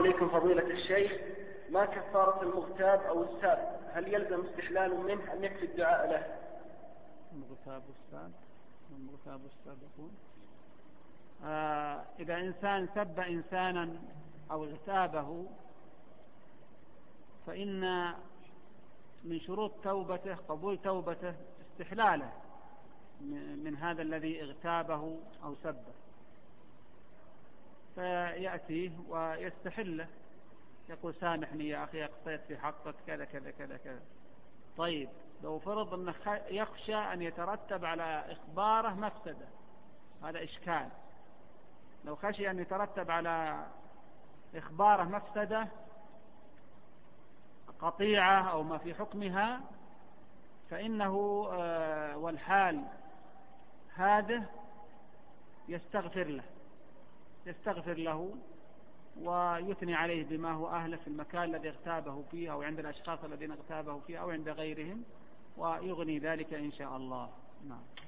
عليكم فضيلة الشيخ، ما كفارة المغتاب أو الساب؟ هل يلزم استحلال منه أم يكفي الدعاء له؟ المغتاب والساب يقول إذا إنسان سب إنسانا أو اغتابه فإن من شروط توبته قبول توبته استحلاله من هذا الذي اغتابه أو سبه، فيأتيه ويستحله، يقول سامحني يا أخي أخطيت في حقك كذا كذا كذا كذا. طيب لو فرض أنه يخشى أن يترتب على إخباره مفسدة، هذا إشكال. لو خشي أن يترتب على إخباره مفسدة قطيعة أو ما في حكمها، فإنه والحال هذا يستغفر له ويثني عليه بما هو أهله في المكان الذي اغتابه فيه أو عند الأشخاص الذين اغتابه فيه أو عند غيرهم، ويغني ذلك إن شاء الله. نعم.